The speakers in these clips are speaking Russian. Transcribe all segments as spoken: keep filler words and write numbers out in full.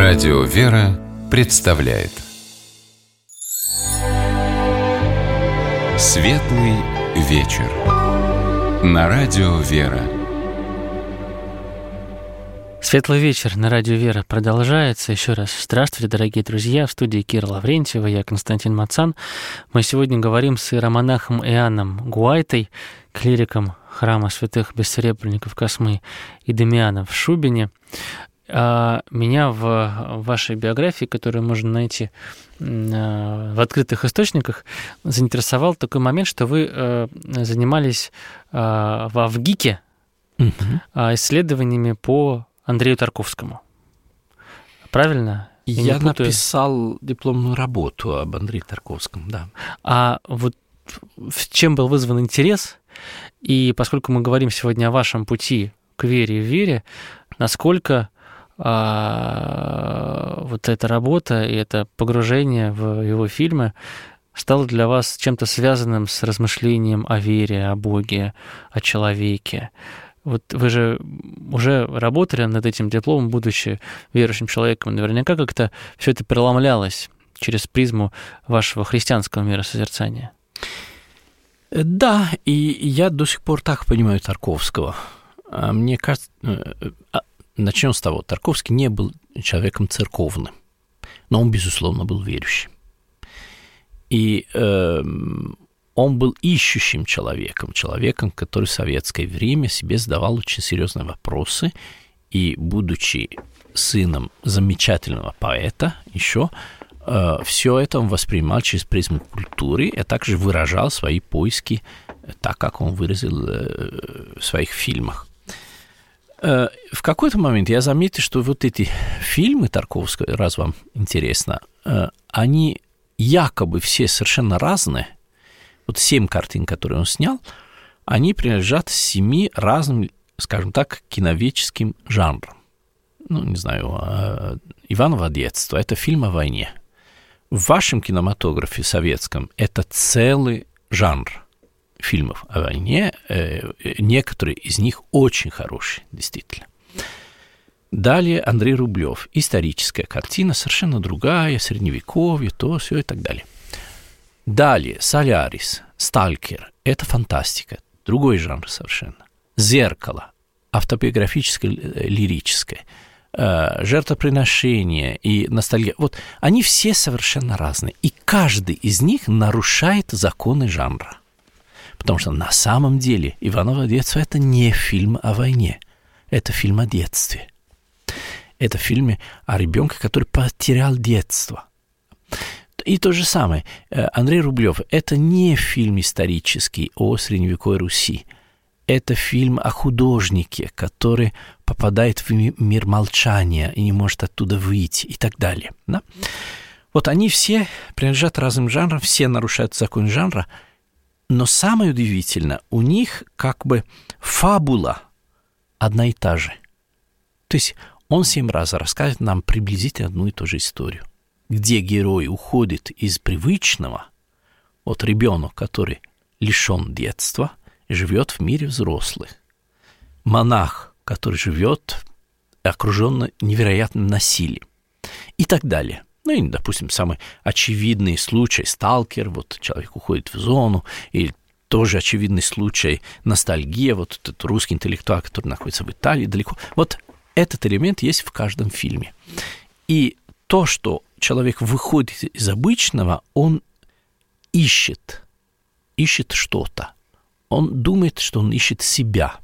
Радио «Вера» представляет Светлый вечер на Радио «Вера». Светлый вечер на Радио «Вера» продолжается. Еще раз здравствуйте, дорогие друзья. В студии Кира Лаврентьева, я Константин Мацан. Мы сегодня говорим с иеромонахом Иоанном Гуайтой, клириком храма святых бессеребренников Космы и Дамиана в Шубине. А меня в вашей биографии, которую можно найти в открытых источниках, заинтересовал такой момент, что вы занимались в ВГИКе uh-huh. исследованиями по Андрею Тарковскому. Правильно? Я, Я написал дипломную работу об Андрее Тарковском, да. А вот чем был вызван интерес? И поскольку мы говорим сегодня о вашем пути к вере и вере, насколько а, вот эта работа и это погружение в его фильмы стало для вас чем-то связанным с размышлением о вере, о Боге, о человеке? Вот вы же уже работали над этим дипломом, будучи верующим человеком. Наверняка как-то все это преломлялось через призму вашего христианского миросозерцания. Да, и я до сих пор так понимаю Тарковского. Мне кажется, начнем с того, Тарковский не был человеком церковным, но он, безусловно, был верующим. И э, он был ищущим человеком, человеком, который в советское время себе задавал очень серьезные вопросы, и, будучи сыном замечательного поэта, еще э, все это он воспринимал через призму культуры, а также выражал свои поиски так, как он выразил э, в своих фильмах. Э, в какой-то момент я заметил, что вот эти фильмы Тарковского, раз вам интересно, э, они якобы все совершенно разные. Вот семь картин, которые он снял, они принадлежат семи разным, скажем так, киноведческим жанрам. Ну, не знаю, «Иваново детство» — это фильм о войне. В вашем кинематографе советском это целый жанр фильмов о войне. Некоторые из них очень хорошие, действительно. Далее Андрей Рублев. Историческая картина, совершенно другая, средневековье, то, все и так далее. Далее «Солярис», «Сталкер» — это фантастика, другой жанр совершенно. «Зеркало» — автобиографическое, лирическое. «Жертвоприношение» и «Ностальгия». Вот они все совершенно разные, и каждый из них нарушает законы жанра. Потому что на самом деле «Иваново детство» — это не фильм о войне, это фильм о детстве. Это фильм о ребенке, который потерял детство. И то же самое, Андрей Рублев — это не фильм исторический о средневековой Руси. Это фильм о художнике, который попадает в мир молчания и не может оттуда выйти и так далее. Да? Вот они все принадлежат разным жанрам, все нарушают закон жанра, но самое удивительное, у них как бы фабула одна и та же. То есть он семь раз рассказывает нам приблизительно одну и ту же историю, где герой уходит из привычного, вот ребенок, который лишен детства, живет в мире взрослых. Монах, который живет окружённый невероятным насилием. И так далее. Ну и, допустим, самый очевидный случай «Сталкер», вот человек уходит в зону, или тоже очевидный случай «Ностальгия», вот этот русский интеллектуал, который находится в Италии далеко. Вот этот элемент есть в каждом фильме. И то, что человек выходит из обычного, он ищет, ищет что-то. Он думает, что он ищет себя.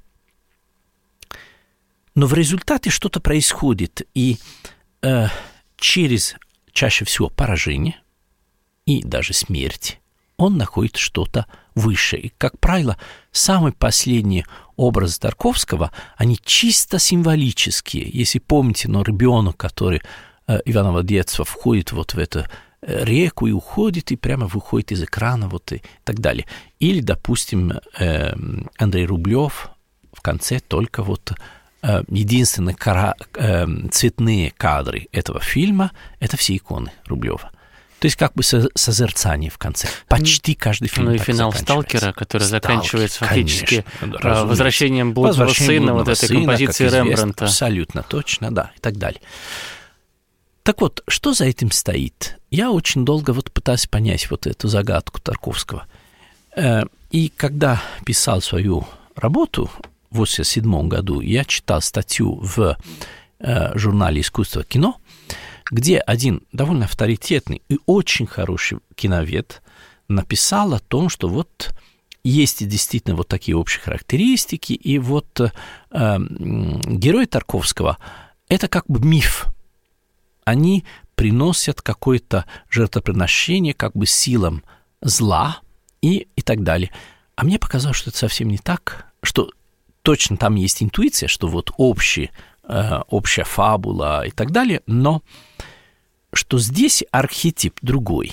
Но в результате что-то происходит, и э, через, чаще всего, поражение и даже смерть он находит что-то выше. И, как правило, самые последние образы Тарковского, они чисто символические. Если помните, но ребенок, который Иваново детство, входит вот в эту реку и уходит, и прямо выходит из экрана, вот и так далее. Или, допустим, Андрей Рублев в конце только вот единственные кара... цветные кадры этого фильма — это все иконы Рублева. То есть как бы созерцание в конце. Почти каждый фильм ну, так и финал «Сталкера», который Сталкер, заканчивается фактически конечно, возвращением блудного сына, вот этой композиции Рембрандта. Абсолютно точно, да, и так далее. Так вот, что за этим стоит? Я очень долго вот пытаюсь понять вот эту загадку Тарковского. И когда писал свою работу в восемьдесят седьмом году, я читал статью в журнале «Искусство кино», где один довольно авторитетный и очень хороший киновед написал о том, что вот есть действительно вот такие общие характеристики, и вот э, герои Тарковского – это как бы миф. Они приносят какое-то жертвоприношение как бы силам зла и, и так далее. А мне показалось, что это совсем не так, что точно там есть интуиция, что вот общий, э, общая фабула и так далее, но что здесь архетип другой.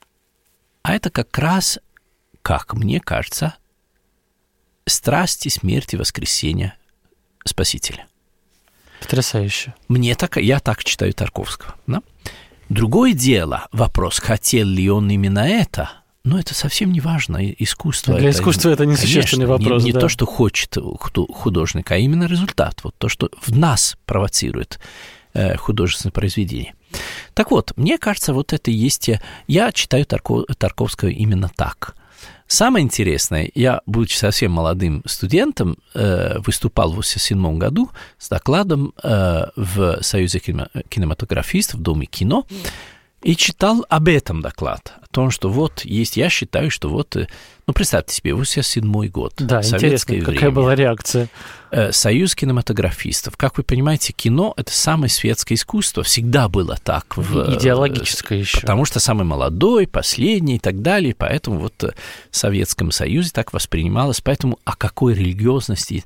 А это как раз, как мне кажется, страсти, смерти, воскресения Спасителя. Потрясающе. Мне так, я так читаю Тарковского. Да? Другое дело, вопрос, хотел ли он именно это, но это совсем не важно. Искусство Для это, искусства это несущественный конечно, вопрос. Не, не да. то, что хочет художник, а именно результат. Вот то, что в нас провоцирует э, художественное произведение. Так вот, мне кажется, вот это и есть... Я читаю Тарко, Тарковского именно так. Самое интересное, я, будучи совсем молодым студентом, э, выступал в восемьдесят седьмом году с докладом э, в Союзе кинематографистов, в Доме кино, и читал об этом доклад, о том, что вот есть, я считаю, что вот, ну, представьте себе, восемьдесят седьмой год, да, советское интересно, время. Какая была реакция? Союз кинематографистов. Как вы понимаете, кино – это самое светское искусство. Всегда было так. В, идеологическое еще. Потому что самый молодой, последний и так далее. Поэтому вот в Советском Союзе так воспринималось. Поэтому о какой религиозности...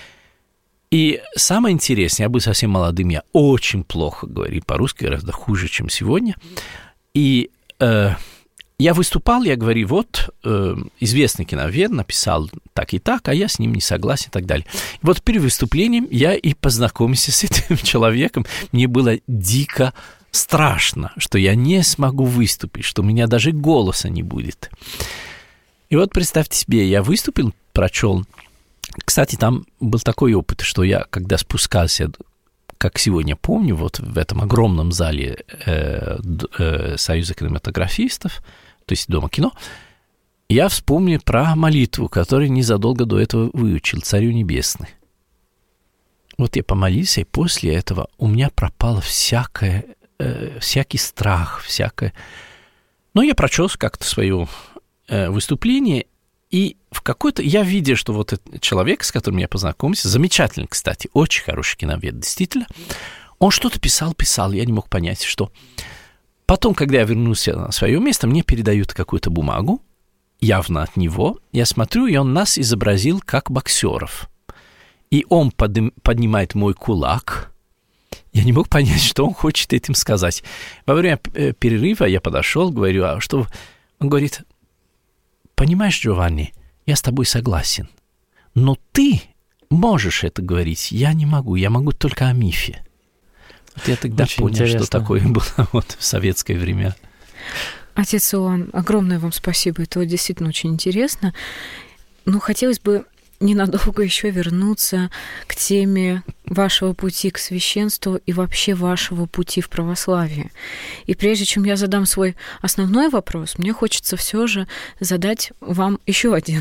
И самое интересное, я был совсем молодым, я очень плохо говорю по-русски, гораздо хуже, чем сегодня. И э, я выступал, я говорю, вот э, известный киновед написал так и так, а я с ним не согласен и так далее. И вот перед выступлением я и познакомился с этим человеком. Мне было дико страшно, что я не смогу выступить, что у меня даже голоса не будет. И вот представьте себе, я выступил, прочел. Кстати, там был такой опыт, что я, когда спускался, как сегодня помню, вот в этом огромном зале э, э, Союза кинематографистов, то есть Дома кино, я вспомнил про молитву, которую незадолго до этого выучил, «Царю небесный». Вот я помолился, и после этого у меня пропало всякое, э, всякий страх, всякое... Но я прочел как-то свое э, выступление, и в какой-то... Я видел, что вот этот человек, с которым я познакомился, замечательный, кстати, очень хороший киновед, действительно, он что-то писал, писал, я не мог понять, что... Потом, когда я вернулся на свое место, мне передают какую-то бумагу, явно от него, я смотрю, и он нас изобразил как боксеров. И он подым, поднимает мой кулак. Я не мог понять, что он хочет этим сказать. Во время перерыва я подошел, говорю, а что... Он говорит... Понимаешь, Джованни, я с тобой согласен, но ты можешь это говорить, я не могу, я могу только о мифе. Вот я тогда Очень понял, интересно. что такое было вот в советское время. Отец Иоанн, огромное вам спасибо, это действительно очень интересно. Но хотелось бы ненадолго еще вернуться к теме вашего пути к священству и вообще вашего пути в православие. И прежде чем я задам свой основной вопрос, мне хочется все же задать вам еще один.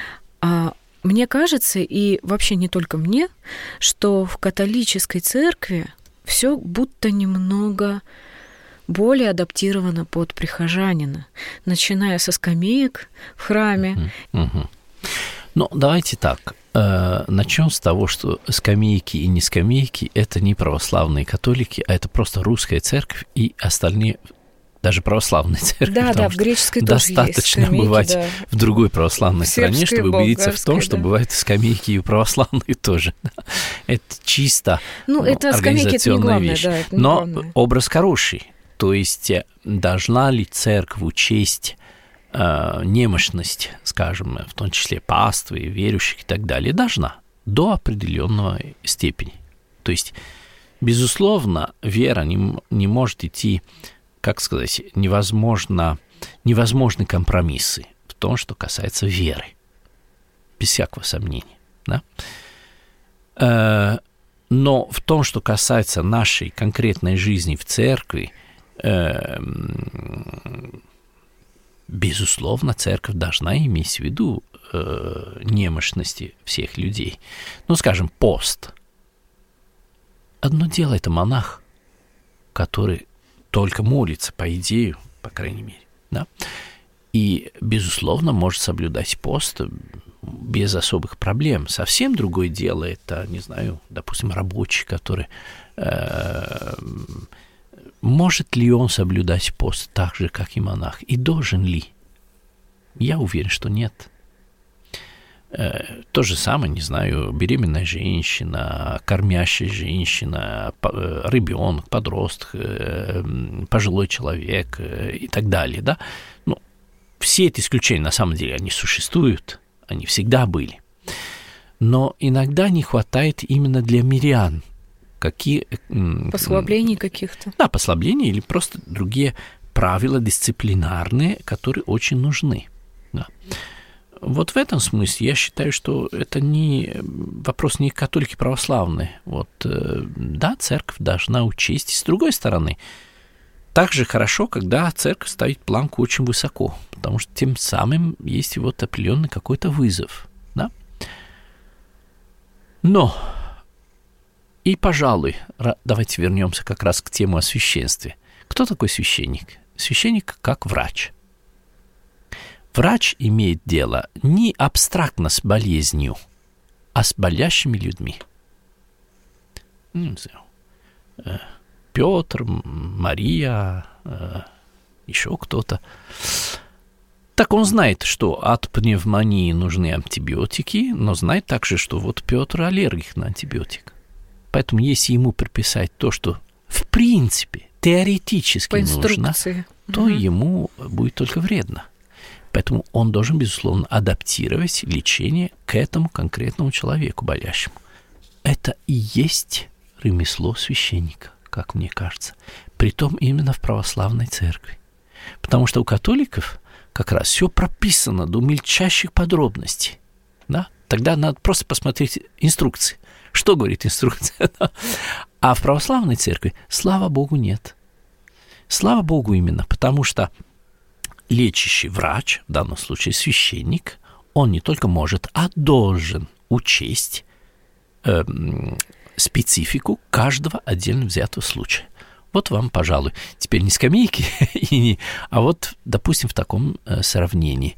Мне кажется, и вообще не только мне, что в католической церкви все будто немного более адаптировано под прихожанина, начиная со скамеек в храме. Uh-huh. Ну, давайте так. Э, начнем с того, что скамейки и не скамейки – это не православные католики, а это просто русская церковь и остальные, даже православные церкви. Да, да, в греческой тоже есть достаточно скамейки, бывать да. в другой православной В стране, сербской, чтобы убедиться в том, болгарской, что да. бывают скамейки и православные тоже. Это чисто Ну, ну, это скамейки, это не организационная главное, вещь. да, это не Но главное. образ хороший. То есть должна ли церковь учесть э, немощность, скажем, в том числе паствы, верующих и так далее? Должна, до определенной степени. То есть, безусловно, вера не, не может идти, как сказать, невозможно, невозможны компромиссы в том, что касается веры. Без всякого сомнения. Да? Э, Но в том, что касается нашей конкретной жизни в церкви, э, безусловно, церковь должна иметь в виду э, немощности всех людей. Ну, скажем, пост. Одно дело – это монах, который только молится, по идее, по крайней мере, да? И, безусловно, может соблюдать пост без особых проблем. Совсем другое дело – это, не знаю, допустим, рабочий, который… Э, может ли он соблюдать пост так же, как и монах? И должен ли? Я уверен, что нет. Э, то же самое, не знаю, беременная женщина, кормящая женщина, ребенок, подросток, э, пожилой человек э, и так далее, да? Ну, все эти исключения, на самом деле, они существуют, они всегда были. Но иногда не хватает именно для мирян. Какие, послаблений каких-то. Да, послабления или просто другие правила дисциплинарные, которые очень нужны. Да. Вот в этом смысле я считаю, что это не вопрос не католики православные. Вот, да, церковь должна учесть. И с другой стороны, также хорошо, когда церковь ставит планку очень высоко, потому что тем самым есть вот определенный какой-то вызов. Да? Но, и, пожалуй, давайте вернемся как раз к теме о священстве. Кто такой священник? Священник как врач. Врач имеет дело не абстрактно с болезнью, а с болящими людьми. Не знаю, Петр, Мария, еще кто-то. Так он знает, что от пневмонии нужны антибиотики, но знает также, что вот Петр аллергик на антибиотик. Поэтому если ему приписать то, что в принципе теоретически нужно, то угу. ему будет только вредно. Поэтому он должен, безусловно, адаптировать лечение к этому конкретному человеку болящему. Это и есть ремесло священника, как мне кажется. Притом именно в православной церкви. Потому что у католиков как раз все прописано до мельчайших подробностей. Да? Тогда надо просто посмотреть инструкции. Что говорит инструкция? А в православной церкви, слава Богу, нет. Слава Богу именно, потому что лечащий врач, в данном случае священник, он не только может, а должен учесть э, специфику каждого отдельно взятого случая. Вот вам, пожалуй, теперь не скамейки, а вот, допустим, в таком э, сравнении.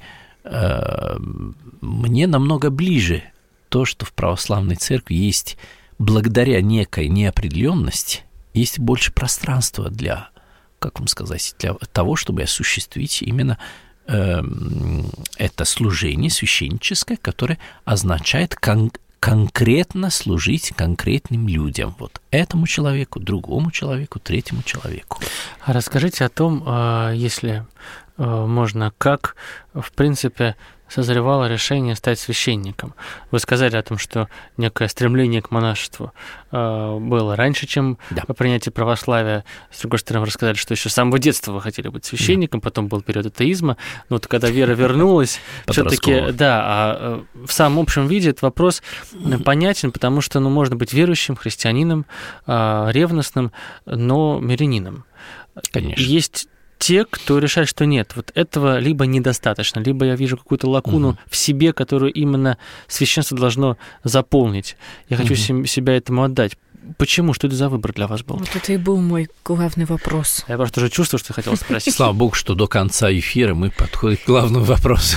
Э, мне намного ближе то, что в православной церкви есть, благодаря некой неопределенности, есть больше пространства для, как вам сказать, для того, чтобы осуществить именно э, это служение священническое, которое означает кон- конкретно служить конкретным людям. Вот этому человеку, другому человеку, третьему человеку. А расскажите о том, если можно, как, в принципе, созревало решение стать священником. Вы сказали о том, что некое стремление к монашеству э, было раньше, чем да. принятие православия. С другой стороны, вы рассказали, что еще с самого детства вы хотели быть священником, да. потом был период атеизма. Но вот когда вера вернулась, все-таки, да, а в самом общем виде этот вопрос понятен, потому что, ну, можно быть верующим, христианином, э, ревностным, но мирянином. Конечно. Есть те, кто решает, что нет, вот этого либо недостаточно, либо я вижу какую-то лакуну угу. в себе, которую именно священство должно заполнить. Я хочу угу. себя этому отдать. Почему? Что это за выбор для вас был? Вот это и был мой главный вопрос. Я просто уже чувствую, что хотел спросить. Слава Богу, что до конца эфира мы подходим к главному вопросу.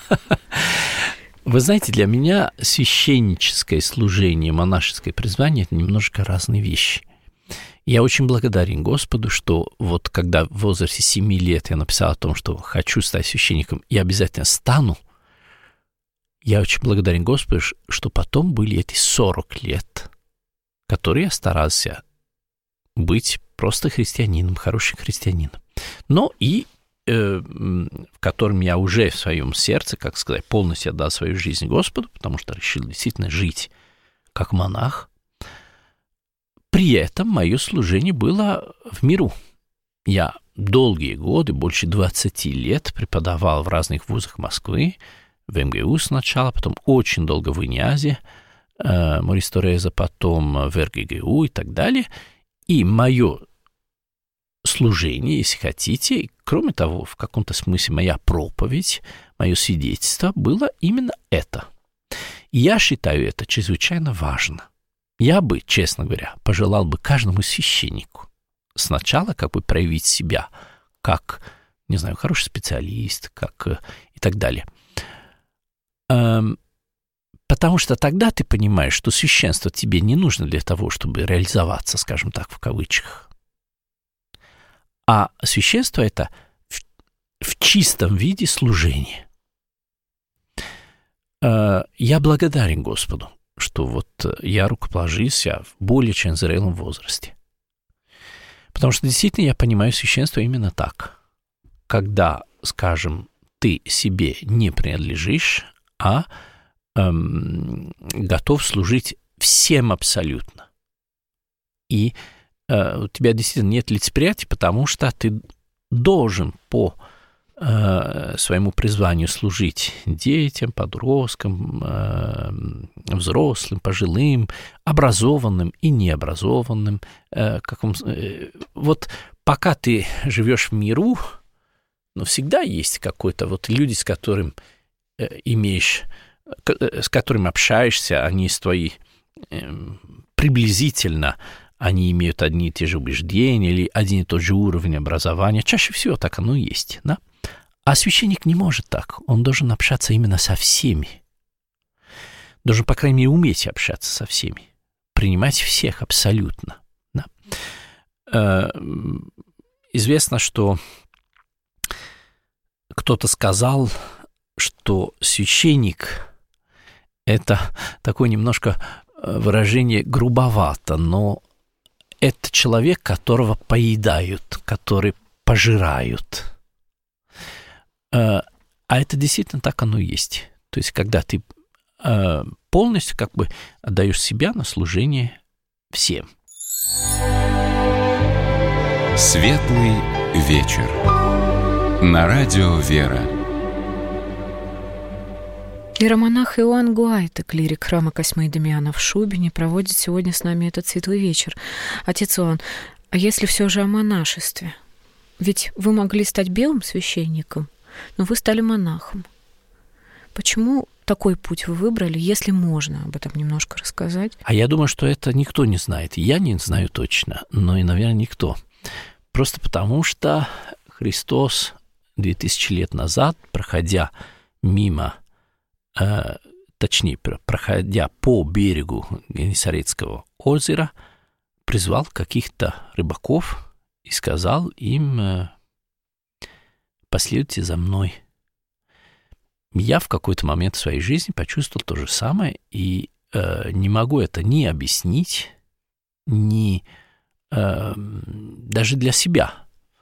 Вы знаете, для меня священническое служение, монашеское призвание – это немножко разные вещи. Я очень благодарен Господу, что вот когда в возрасте семи лет я написал о том, что хочу стать священником и обязательно стану, я очень благодарен Господу, что потом были эти сорок лет, которые я старался быть просто христианином, хорошим христианином. Но и э, в котором я уже в своем сердце, как сказать, полностью отдал свою жизнь Господу, потому что решил действительно жить как монах. При этом мое служение было в миру. Я долгие годы, больше двадцати лет, преподавал в разных вузах Москвы, в эм гэ у сначала, потом очень долго в Иньязе, Морис Тореза, потом в эр гэ гэ у и так далее. И мое служение, если хотите, и, кроме того, в каком-то смысле моя проповедь, мое свидетельство было именно это. И я считаю это чрезвычайно важно. Я бы, честно говоря, пожелал бы каждому священнику сначала как бы проявить себя как, не знаю, хороший специалист, как и так далее. Эм, потому что тогда ты понимаешь, что священство тебе не нужно для того, чтобы реализоваться, скажем так, в кавычках. А священство – это в, в чистом виде служение. Э, я благодарен Господу, что вот я рукоположился в более чем зрелом возрасте. Потому что действительно я понимаю священство именно так. Когда, скажем, ты себе не принадлежишь, а эм, готов служить всем абсолютно. И э, у тебя действительно нет лицеприятия, потому что ты должен по э, своему призванию служить детям, подросткам, э, взрослым, пожилым, образованным и необразованным. Э, каком, э, вот пока ты живешь в миру, но всегда есть какой-то вот люди, с которым э, имеешь, э, с которыми общаешься, они с твои э, приблизительно, они имеют одни и те же убеждения или один и тот же уровень образования. Чаще всего так оно и есть, да? А священник не может так. Он должен общаться именно со всеми. Должен, по крайней мере, уметь общаться со всеми. Принимать всех абсолютно. Да? Э, известно, что кто-то сказал, что священник – это такое немножко выражение грубовато, но это человек, которого поедают, который пожирают. А это действительно так оно и есть. То есть, когда ты полностью как бы отдаешь себя на служение всем. Светлый вечер. На радио «Вера». Иеромонах Иоанн Гуайта, клирик храма Косьмы и Дамиана в Шубине, проводит сегодня с нами этот светлый вечер. Отец Иоанн, а если все же о монашестве? Ведь вы могли стать белым священником, но вы стали монахом. Почему такой путь вы выбрали, если можно об этом немножко рассказать? А я думаю, что это никто не знает. Я не знаю точно, но и, наверное, никто. Просто потому что Христос две тысячи лет назад, проходя мимо, э, точнее, проходя по берегу Генесарецкого озера, призвал каких-то рыбаков и сказал им: э, «Последуйте за мной». Я в какой-то момент в своей жизни почувствовал то же самое, и э, не могу это ни объяснить, ни э, даже для себя.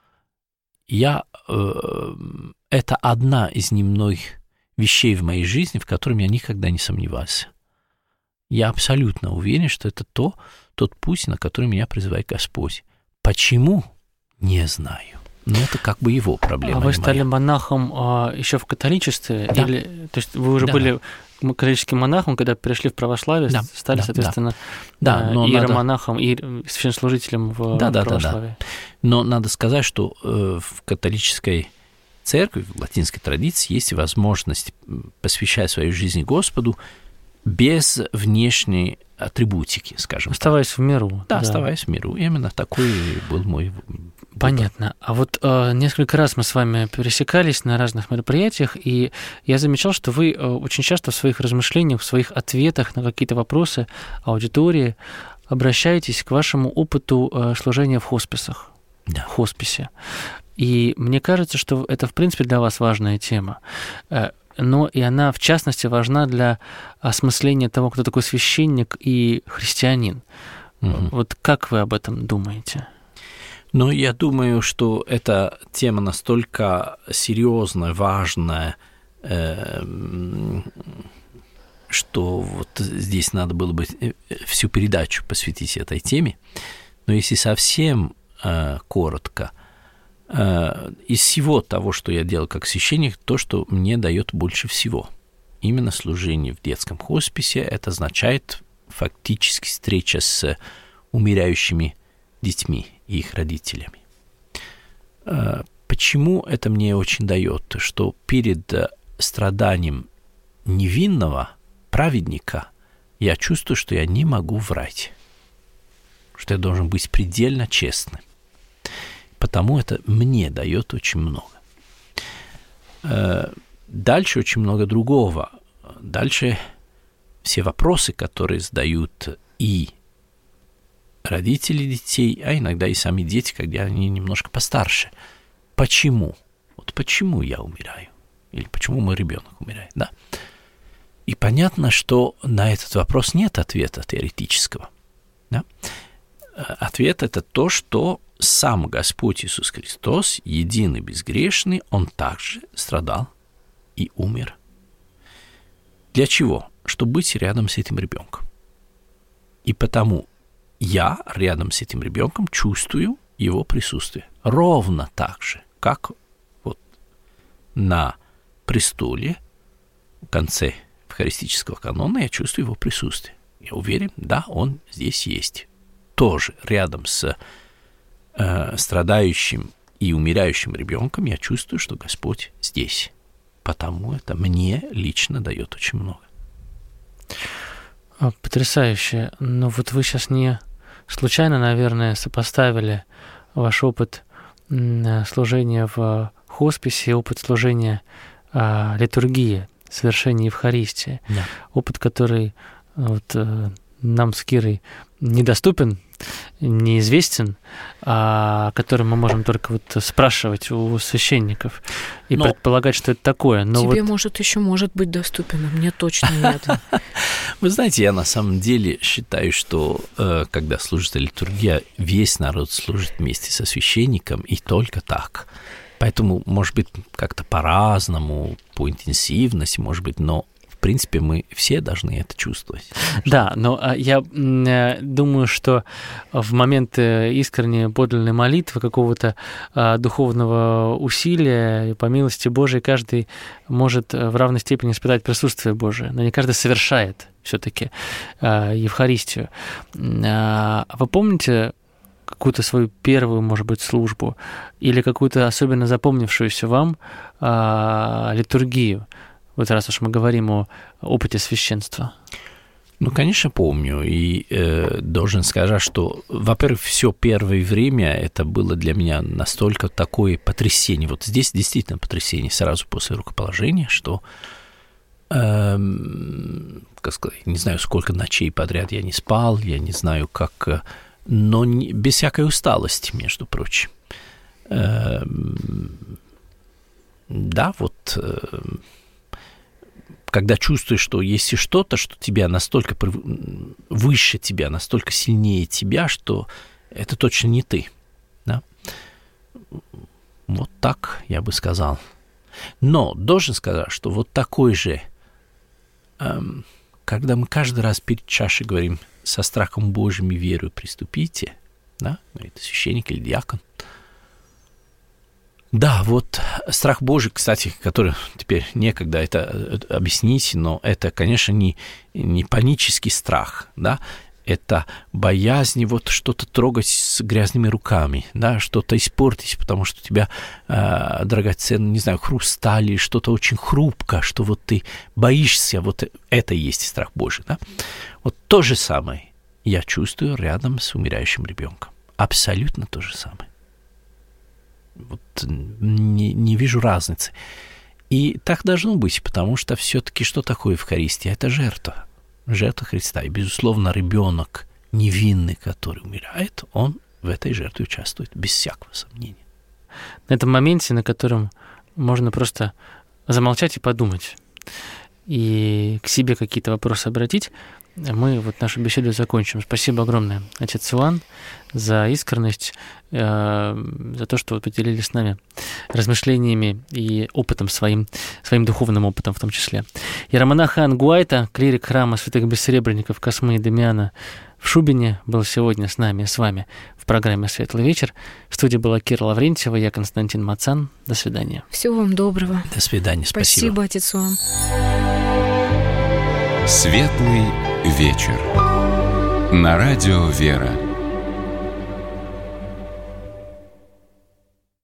Я, э, это одна из немногих вещей в моей жизни, в котором я никогда не сомневался. Я абсолютно уверен, что это то, тот путь, на который меня призывает Господь. Почему? Не знаю. Но это как бы его проблема. А вы стали моя. монахом а, еще в католичестве? Да. Или, то есть вы уже да. были католическим монахом, когда перешли в православие, да. стали, да, соответственно, да. Да, иеромонахом и священнослужителем в да, да, православии? Да, да. Но надо сказать, что э, в католической церкви, в латинской традиции есть возможность посвящать свою жизнь Господу без внешней атрибутики, скажем оставаясь так. в миру. Да, да, оставаясь в миру. Именно такой был мой выбор. Понятно. А вот э, несколько раз мы с вами пересекались на разных мероприятиях, и я замечал, что вы э, очень часто в своих размышлениях, в своих ответах на какие-то вопросы аудитории обращаетесь к вашему опыту э, служения в хосписах, да. в хосписе. И мне кажется, что это, в принципе, для вас важная тема. Э, но и она, в частности, важна для осмысления того, кто такой священник и христианин. Угу. Вот как вы об этом думаете? Ну, я думаю, что эта тема настолько серьезная, важная, э, что вот здесь надо было бы всю передачу посвятить этой теме. Но если совсем э, коротко, э, из всего того, что я делал как священник, то, что мне дает больше всего. Именно служение в детском хосписе, это означает фактически встреча с умирающими детьми и их родителями. Почему это мне очень дает? Что перед страданием невинного праведника я чувствую, что я не могу врать, что я должен быть предельно честным. Потому это мне дает очень много. Дальше очень много другого. Дальше все вопросы, которые задают и родители детей, а иногда и сами дети, когда они немножко постарше. Почему? Вот почему я умираю? Или почему мой ребенок умирает? Да. И понятно, что на этот вопрос нет ответа теоретического. Да? Ответ – это то, что сам Господь Иисус Христос, единый, безгрешный, Он также страдал и умер. Для чего? Чтобы быть рядом с этим ребенком. И потому я рядом с этим ребенком чувствую его присутствие. Ровно так же, как вот на престоле в конце евхаристического канона я чувствую его присутствие. Я уверен, да, он здесь есть. Тоже рядом с э, страдающим и умирающим ребенком я чувствую, что Господь здесь. Потому это мне лично дает очень много. Потрясающе. Но вот вы сейчас не случайно, наверное, сопоставили ваш опыт служения в хосписе, опыт служения а, литургии, совершения Евхаристии. Да. Опыт, который вот, нам с Кирой недоступен, неизвестен, о котором мы можем только вот спрашивать у священников и Но... предполагать, что это такое. Но тебе, вот... может, еще может быть доступен, а мне точно нет. Вы знаете, я на самом деле считаю, что когда служит литургия, весь народ служит вместе со священником, и только так. Поэтому, может быть, как-то по-разному, по интенсивности, может быть, но в принципе, мы все должны это чувствовать. Да, но я думаю, что в момент искренней подлинной молитвы, какого-то духовного усилия, по милости Божией, каждый может в равной степени испытать присутствие Божие, но не каждый совершает все-таки Евхаристию. Вы помните какую-то свою первую, может быть, службу или какую-то особенно запомнившуюся вам литургию? Вот раз уж мы говорим о опыте священства. Ну, конечно, помню. И э, должен сказать, что, во-первых, все первое время это было для меня настолько такое потрясение. Вот здесь действительно потрясение сразу после рукоположения, что, э, как сказать, не знаю, сколько ночей подряд я не спал, я не знаю, как... Но не, без всякой усталости, между прочим. Э, да, вот... Э, когда чувствуешь, что есть что-то, что тебя настолько выше тебя, настолько сильнее тебя, что это точно не ты. Да? Вот так я бы сказал. Но должен сказать, что вот такой же, эм, когда мы каждый раз перед чашей говорим «со страхом Божьим и верою приступите», да? Это священник или диакон, да, вот страх Божий, кстати, который теперь некогда это объяснить, но это, конечно, не, не панический страх, да, это боязнь вот что-то трогать с грязными руками, да, что-то испортить, потому что у тебя э, драгоценный, не знаю, хрусталь, что-то очень хрупкое, что вот ты боишься, вот это и есть страх Божий, да. Вот то же самое я чувствую рядом с умирающим ребенком, абсолютно то же самое. Вот не, не вижу разницы. И так должно быть, потому что все-таки что такое Евхаристия? Это жертва. Жертва Христа. И, безусловно, ребенок невинный, который умирает, он в этой жертве участвует, без всякого сомнения. На этом моменте, на котором можно просто замолчать и подумать, и к себе какие-то вопросы обратить, мы вот нашу беседу закончим. Спасибо огромное, отец Иоанн, за искренность, э, за то, что вы поделились с нами размышлениями и опытом своим, своим духовным опытом в том числе. Иеромонах Иоанн Гуайта, клирик храма святых бессеребренников Космы и Дамиана в Шубине, был сегодня с нами, с вами в программе «Светлый вечер». В студии была Кира Лаврентьева, я Константин Мацан. До свидания. Всего вам доброго. До свидания, спасибо. Спасибо, отец Иоанн. Светлый вечер. На радио «Вера».